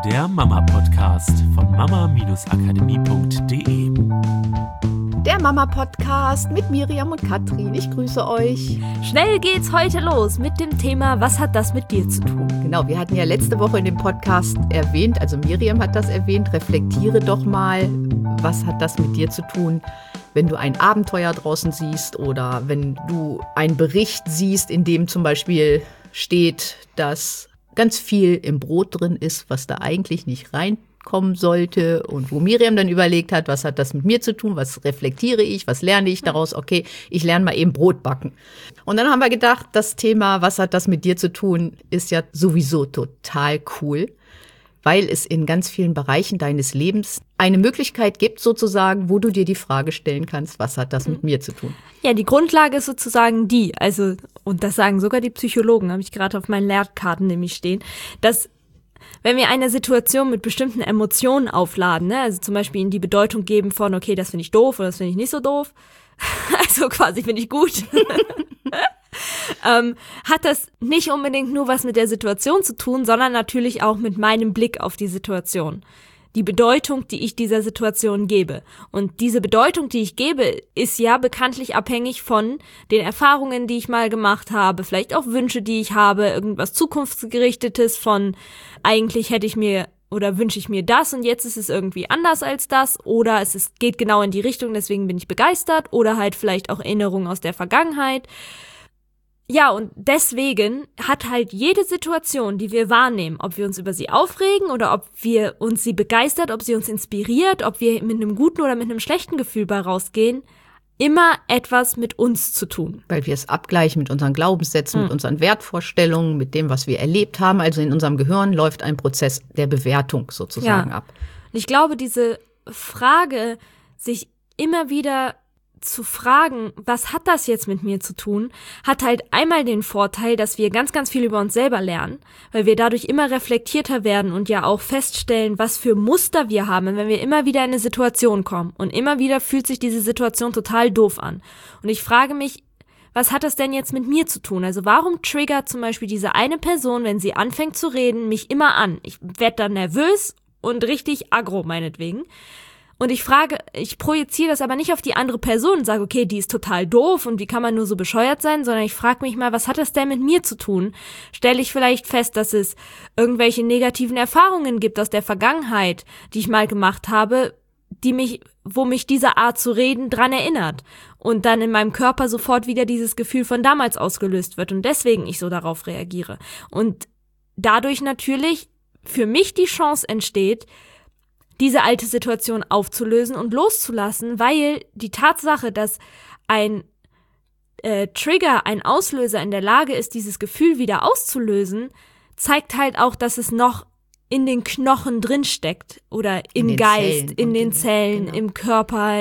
der Mama-Podcast von mama-akademie.de. Der Mama-Podcast mit Miriam und Katrin. Ich grüße euch. Schnell geht's heute los mit dem Thema, was hat das mit dir zu tun? Genau, wir hatten ja letzte Woche in dem Podcast erwähnt, also Miriam hat das erwähnt, reflektiere doch mal, was hat das mit dir zu tun, wenn du ein Abenteuer draußen siehst oder wenn du einen Bericht siehst, in dem zum Beispiel steht, dass ganz viel im Brot drin ist, was da eigentlich nicht reinkommen sollte und wo Miriam dann überlegt hat, was hat das mit mir zu tun, was reflektiere ich, was lerne ich daraus, okay, ich lerne mal eben Brot backen. Und dann haben wir gedacht, das Thema, was hat das mit dir zu tun, ist ja sowieso total cool, weil es in ganz vielen Bereichen deines Lebens eine Möglichkeit gibt sozusagen, wo du dir die Frage stellen kannst, was hat das mit mir zu tun? Ja, die Grundlage ist sozusagen die, also, und das sagen sogar die Psychologen, habe ich gerade auf meinen Lehrkarten nämlich stehen, dass wenn wir eine Situation mit bestimmten Emotionen aufladen, ne, also zum Beispiel ihnen die Bedeutung geben von, okay, das finde ich doof oder das finde ich nicht so doof, also quasi finde ich gut, hat das nicht unbedingt nur was mit der Situation zu tun, sondern natürlich auch mit meinem Blick auf die Situation. Die Bedeutung, die ich dieser Situation gebe. Und diese Bedeutung, die ich gebe, ist ja bekanntlich abhängig von den Erfahrungen, die ich mal gemacht habe, vielleicht auch Wünsche, die ich habe, irgendwas Zukunftsgerichtetes von eigentlich hätte ich mir oder wünsche ich mir das und jetzt ist es irgendwie anders als das oder geht genau in die Richtung, deswegen bin ich begeistert oder halt vielleicht auch Erinnerungen aus der Vergangenheit. Ja, und deswegen hat halt jede Situation, die wir wahrnehmen, ob wir uns über sie aufregen oder ob wir uns sie begeistert, ob sie uns inspiriert, ob wir mit einem guten oder mit einem schlechten Gefühl bei rausgehen, immer etwas mit uns zu tun. Weil wir es abgleichen mit unseren Glaubenssätzen, mit unseren Wertvorstellungen, mit dem, was wir erlebt haben. Also in unserem Gehirn läuft ein Prozess der Bewertung sozusagen ab. Und ich glaube, diese Frage, sich immer wieder zu fragen, was hat das jetzt mit mir zu tun, hat halt einmal den Vorteil, dass wir ganz, ganz viel über uns selber lernen, weil wir dadurch immer reflektierter werden und ja auch feststellen, was für Muster wir haben, wenn wir immer wieder in eine Situation kommen und immer wieder fühlt sich diese Situation total doof an. Und ich frage mich, was hat das denn jetzt mit mir zu tun? Also warum triggert zum Beispiel diese eine Person, wenn sie anfängt zu reden, mich immer an? Ich werde dann nervös und richtig aggro meinetwegen. Und ich projiziere das aber nicht auf die andere Person und sage, okay, die ist total doof und wie kann man nur so bescheuert sein, sondern ich frage mich mal, was hat das denn mit mir zu tun? Stelle ich vielleicht fest, dass es irgendwelche negativen Erfahrungen gibt aus der Vergangenheit, die ich mal gemacht habe, wo mich diese Art zu reden dran erinnert und dann in meinem Körper sofort wieder dieses Gefühl von damals ausgelöst wird und deswegen ich so darauf reagiere. Und dadurch natürlich für mich die Chance entsteht, diese alte Situation aufzulösen und loszulassen, weil die Tatsache, dass ein Trigger, ein Auslöser in der Lage ist, dieses Gefühl wieder auszulösen, zeigt halt auch, dass es noch in den Knochen drin steckt oder im Geist, in den Zellen, genau, im Körper,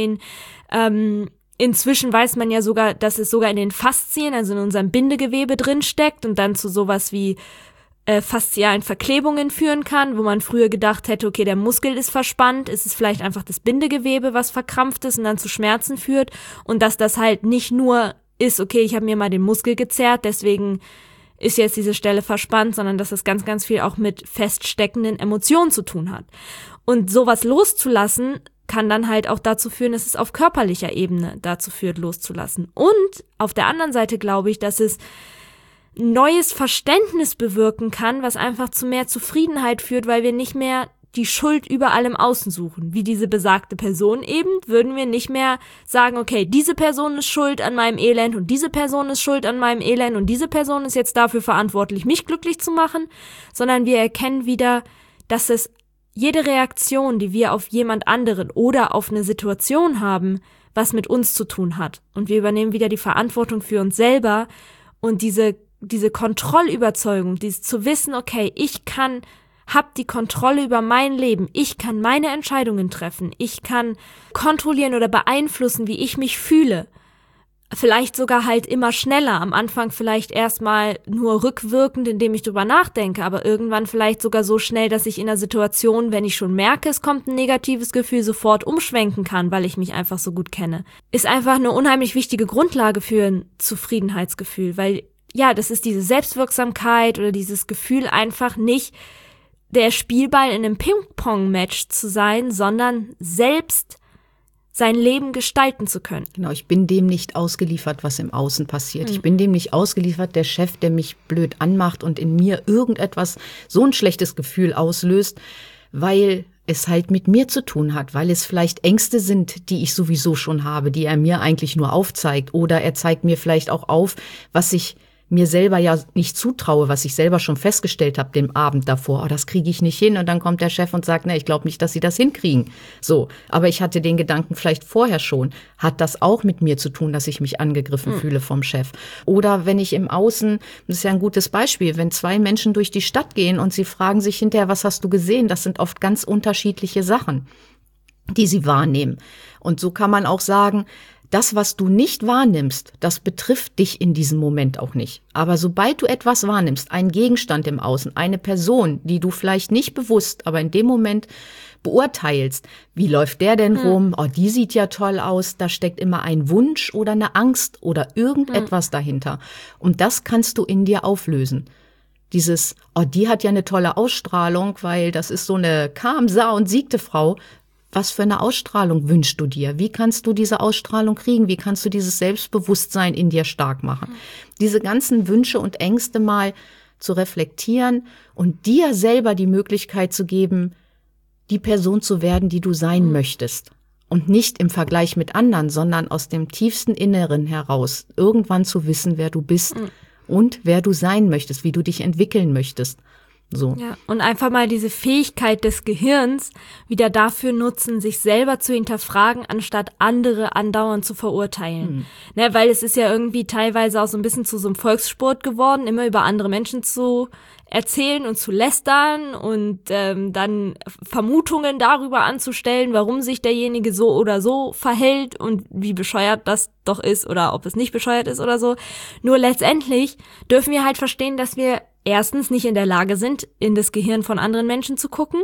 inzwischen weiß man ja sogar, dass es sogar in den Faszien, also in unserem Bindegewebe drin steckt und dann zu sowas wie faszialen Verklebungen führen kann, wo man früher gedacht hätte, okay, der Muskel ist verspannt, ist es vielleicht einfach das Bindegewebe, was verkrampft ist und dann zu Schmerzen führt und dass das halt nicht nur ist, okay, ich habe mir mal den Muskel gezerrt, deswegen ist jetzt diese Stelle verspannt, sondern dass das ganz, ganz viel auch mit feststeckenden Emotionen zu tun hat. Und sowas loszulassen kann dann halt auch dazu führen, dass es auf körperlicher Ebene dazu führt, loszulassen. Und auf der anderen Seite glaube ich, dass es neues Verständnis bewirken kann, was einfach zu mehr Zufriedenheit führt, weil wir nicht mehr die Schuld überall im Außen suchen. Wie diese besagte Person eben, würden wir nicht mehr sagen, okay, diese Person ist schuld an meinem Elend und diese Person ist schuld an meinem Elend und diese Person ist jetzt dafür verantwortlich, mich glücklich zu machen, sondern wir erkennen wieder, dass es jede Reaktion, die wir auf jemand anderen oder auf eine Situation haben, was mit uns zu tun hat. Und wir übernehmen wieder die Verantwortung für uns selber und diese Kontrollüberzeugung, dieses zu wissen, okay, hab die Kontrolle über mein Leben, ich kann meine Entscheidungen treffen, ich kann kontrollieren oder beeinflussen, wie ich mich fühle. Vielleicht sogar halt immer schneller, am Anfang vielleicht erstmal nur rückwirkend, indem ich drüber nachdenke, aber irgendwann vielleicht sogar so schnell, dass ich in einer Situation, wenn ich schon merke, es kommt ein negatives Gefühl, sofort umschwenken kann, weil ich mich einfach so gut kenne. Ist einfach eine unheimlich wichtige Grundlage für ein Zufriedenheitsgefühl, weil ja, das ist diese Selbstwirksamkeit oder dieses Gefühl einfach nicht der Spielball in einem Ping-Pong-Match zu sein, sondern selbst sein Leben gestalten zu können. Genau, ich bin dem nicht ausgeliefert, was im Außen passiert. Ich bin dem nicht ausgeliefert, der Chef, der mich blöd anmacht und in mir irgendetwas, so ein schlechtes Gefühl auslöst, weil es halt mit mir zu tun hat, weil es vielleicht Ängste sind, die ich sowieso schon habe, die er mir eigentlich nur aufzeigt. Oder er zeigt mir vielleicht auch auf, was ich mir selber ja nicht zutraue, was ich selber schon festgestellt habe den Abend davor. Oh, das kriege ich nicht hin. Und dann kommt der Chef und sagt, ne, ich glaube nicht, dass Sie das hinkriegen. So, aber ich hatte den Gedanken vielleicht vorher schon. Hat das auch mit mir zu tun, dass ich mich angegriffen fühle vom Chef? Oder wenn ich im Außen, das ist ja ein gutes Beispiel, wenn zwei Menschen durch die Stadt gehen und sie fragen sich hinterher, was hast du gesehen? Das sind oft ganz unterschiedliche Sachen, die sie wahrnehmen. Und so kann man auch sagen, das, was du nicht wahrnimmst, das betrifft dich in diesem Moment auch nicht. Aber sobald du etwas wahrnimmst, einen Gegenstand im Außen, eine Person, die du vielleicht nicht bewusst, aber in dem Moment beurteilst, wie läuft der denn rum? Oh, die sieht ja toll aus. Da steckt immer ein Wunsch oder eine Angst oder irgendetwas dahinter. Und das kannst du in dir auflösen. Dieses, oh, die hat ja eine tolle Ausstrahlung, weil das ist so eine calm, sah und siegte Frau. Was für eine Ausstrahlung wünschst du dir? Wie kannst du diese Ausstrahlung kriegen? Wie kannst du dieses Selbstbewusstsein in dir stark machen? Diese ganzen Wünsche und Ängste mal zu reflektieren und dir selber die Möglichkeit zu geben, die Person zu werden, die du sein möchtest. Und nicht im Vergleich mit anderen, sondern aus dem tiefsten Inneren heraus irgendwann zu wissen, wer du bist und wer du sein möchtest, wie du dich entwickeln möchtest. So. Ja, und einfach mal diese Fähigkeit des Gehirns wieder dafür nutzen, sich selber zu hinterfragen, anstatt andere andauernd zu verurteilen. Ne, weil es ist ja irgendwie teilweise auch so ein bisschen zu so einem Volkssport geworden, immer über andere Menschen zu erzählen und zu lästern und dann Vermutungen darüber anzustellen, warum sich derjenige so oder so verhält und wie bescheuert das doch ist oder ob es nicht bescheuert ist oder so. Nur letztendlich dürfen wir halt verstehen, dass wir erstens nicht in der Lage sind, in das Gehirn von anderen Menschen zu gucken.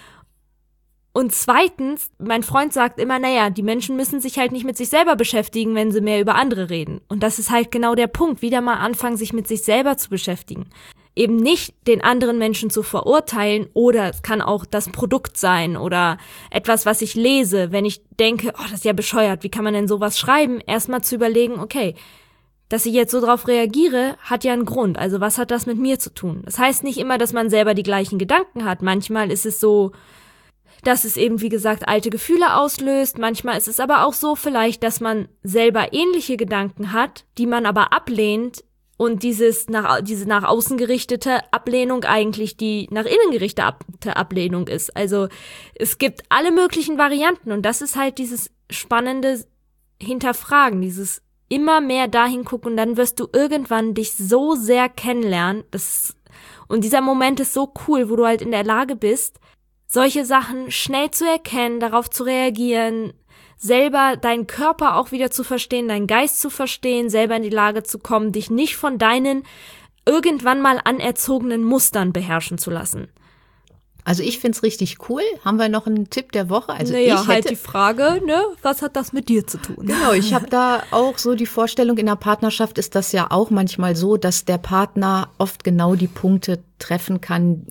Und zweitens, mein Freund sagt immer, naja, die Menschen müssen sich halt nicht mit sich selber beschäftigen, wenn sie mehr über andere reden. Und das ist halt genau der Punkt, wieder mal anfangen, sich mit sich selber zu beschäftigen. Eben nicht den anderen Menschen zu verurteilen oder es kann auch das Produkt sein oder etwas, was ich lese, wenn ich denke, oh, das ist ja bescheuert, wie kann man denn sowas schreiben? Erstmal zu überlegen, okay, dass ich jetzt so drauf reagiere, hat ja einen Grund. Also was hat das mit mir zu tun? Das heißt nicht immer, dass man selber die gleichen Gedanken hat. Manchmal ist es so, dass es eben, wie gesagt, alte Gefühle auslöst. Manchmal ist es aber auch so vielleicht, dass man selber ähnliche Gedanken hat, die man aber ablehnt und diese nach außen gerichtete Ablehnung eigentlich die nach innen gerichtete Ablehnung ist. Also es gibt alle möglichen Varianten und das ist halt dieses spannende Hinterfragen, dieses immer mehr dahin gucken und dann wirst du irgendwann dich so sehr kennenlernen. Und dieser Moment ist so cool, wo du halt in der Lage bist, solche Sachen schnell zu erkennen, darauf zu reagieren, selber deinen Körper auch wieder zu verstehen, deinen Geist zu verstehen, selber in die Lage zu kommen, dich nicht von deinen irgendwann mal anerzogenen Mustern beherrschen zu lassen. Also ich find's richtig cool. Haben wir noch einen Tipp der Woche? Also naja, ich hätte halt die Frage, ne, was hat das mit dir zu tun? Genau, ich habe da auch so die Vorstellung, in der Partnerschaft ist das ja auch manchmal so, dass der Partner oft genau die Punkte treffen kann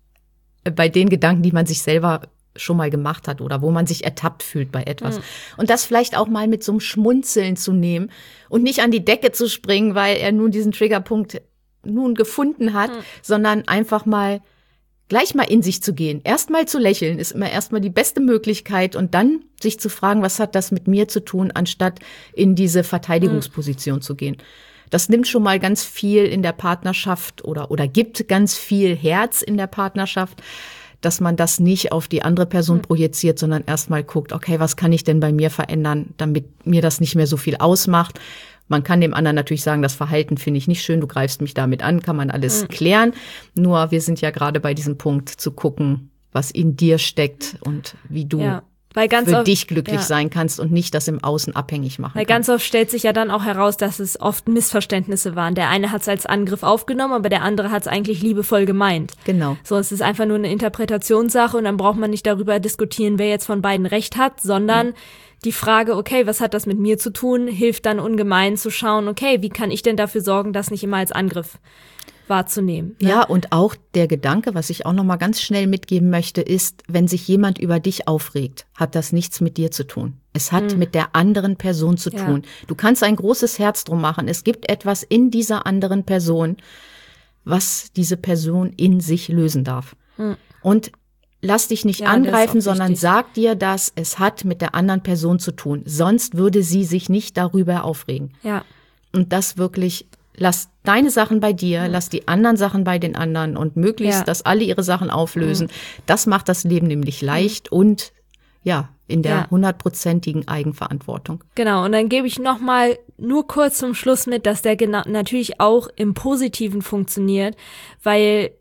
bei den Gedanken, die man sich selber schon mal gemacht hat oder wo man sich ertappt fühlt bei etwas. Und das vielleicht auch mal mit so einem Schmunzeln zu nehmen und nicht an die Decke zu springen, weil er nun diesen Triggerpunkt nun gefunden hat, sondern einfach mal gleich mal in sich zu gehen. Erstmal zu lächeln ist immer erstmal die beste Möglichkeit und dann sich zu fragen, was hat das mit mir zu tun, anstatt in diese Verteidigungsposition zu gehen. Das nimmt schon mal ganz viel in der Partnerschaft oder gibt ganz viel Herz in der Partnerschaft, dass man das nicht auf die andere Person projiziert, sondern erstmal guckt, okay, was kann ich denn bei mir verändern, damit mir das nicht mehr so viel ausmacht. Man kann dem anderen natürlich sagen, das Verhalten finde ich nicht schön, du greifst mich damit an, kann man alles klären. Nur wir sind ja gerade bei diesem Punkt zu gucken, was in dir steckt und wie du für dich glücklich sein kannst und nicht das im Außen abhängig machen Weil ganz oft stellt sich ja dann auch heraus, dass es oft Missverständnisse waren. Der eine hat es als Angriff aufgenommen, aber der andere hat es eigentlich liebevoll gemeint. Genau. So, es ist einfach nur eine Interpretationssache und dann braucht man nicht darüber diskutieren, wer jetzt von beiden recht hat, sondern die Frage, okay, was hat das mit mir zu tun, hilft dann ungemein zu schauen, okay, wie kann ich denn dafür sorgen, dass nicht immer als Angriff wahrzunehmen. Ne? Ja, und auch der Gedanke, was ich auch noch mal ganz schnell mitgeben möchte, ist, wenn sich jemand über dich aufregt, hat das nichts mit dir zu tun. Es hat mit der anderen Person zu tun. Du kannst ein großes Herz drum machen. Es gibt etwas in dieser anderen Person, was diese Person in sich lösen darf. Und lass dich nicht angreifen, sondern sag dir, dass es hat mit der anderen Person zu tun. Sonst würde sie sich nicht darüber aufregen. Ja. Und das wirklich, lass deine Sachen bei dir, lass die anderen Sachen bei den anderen und möglichst, dass alle ihre Sachen auflösen. Das macht das Leben nämlich leicht und in der 100%igen Eigenverantwortung. Genau, und dann gebe ich noch mal nur kurz zum Schluss mit, dass der natürlich auch im Positiven funktioniert, weil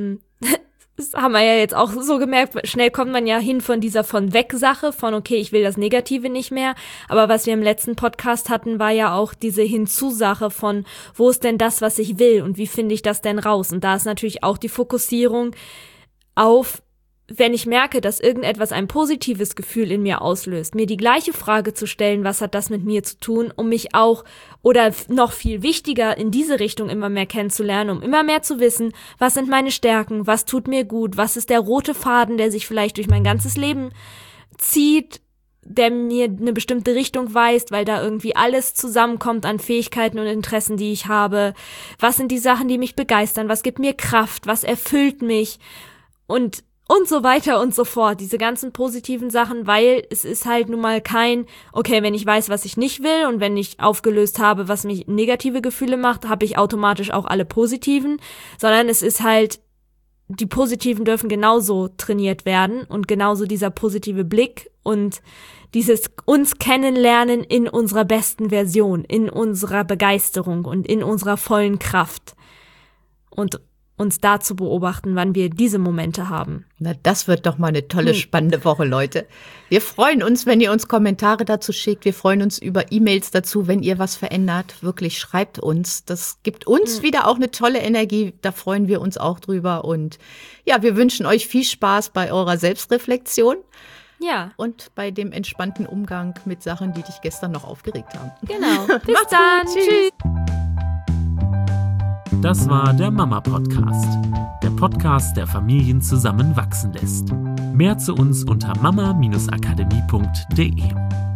das haben wir ja jetzt auch so gemerkt, schnell kommt man ja hin von dieser Von-Weg-Sache, von okay, ich will das Negative nicht mehr, aber was wir im letzten Podcast hatten, war ja auch diese Hinzu-Sache von, wo ist denn das, was ich will und wie finde ich das denn raus? Und da ist natürlich auch die Fokussierung auf, wenn ich merke, dass irgendetwas ein positives Gefühl in mir auslöst, mir die gleiche Frage zu stellen, was hat das mit mir zu tun, um mich auch oder noch viel wichtiger in diese Richtung immer mehr kennenzulernen, um immer mehr zu wissen, was sind meine Stärken, was tut mir gut, was ist der rote Faden, der sich vielleicht durch mein ganzes Leben zieht, der mir eine bestimmte Richtung weist, weil da irgendwie alles zusammenkommt an Fähigkeiten und Interessen, die ich habe. Was sind die Sachen, die mich begeistern, was gibt mir Kraft, was erfüllt mich und so weiter und so fort, diese ganzen positiven Sachen, weil es ist halt nun mal kein, okay, wenn ich weiß, was ich nicht will und wenn ich aufgelöst habe, was mich negative Gefühle macht, habe ich automatisch auch alle positiven, sondern es ist halt, die positiven dürfen genauso trainiert werden und genauso dieser positive Blick und dieses uns kennenlernen in unserer besten Version, in unserer Begeisterung und in unserer vollen Kraft und uns da zu beobachten, wann wir diese Momente haben. Na, das wird doch mal eine tolle, spannende Woche, Leute. Wir freuen uns, wenn ihr uns Kommentare dazu schickt. Wir freuen uns über E-Mails dazu, wenn ihr was verändert. Wirklich, schreibt uns. Das gibt uns wieder auch eine tolle Energie. Da freuen wir uns auch drüber. Und ja, wir wünschen euch viel Spaß bei eurer Selbstreflexion. Ja. Und bei dem entspannten Umgang mit Sachen, die dich gestern noch aufgeregt haben. Genau. Bis dann. Tschüss. Das war der Mama-Podcast. Der Podcast, der Familien zusammenwachsen lässt. Mehr zu uns unter mama-akademie.de.